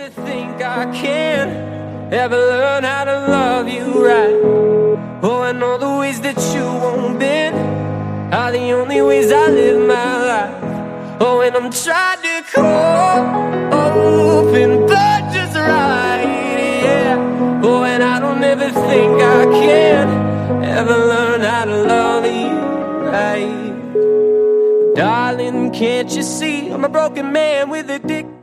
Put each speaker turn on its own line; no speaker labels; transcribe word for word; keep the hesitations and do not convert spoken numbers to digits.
never think I can ever learn how to love you right. Oh, I know the ways that you won't bend are the only ways I live my life. Oh, and I'm trying to call open, but just right, yeah. Oh, and I don't ever think I can ever learn how to love you right. Darling, can't you see I'm a broken man with a dick?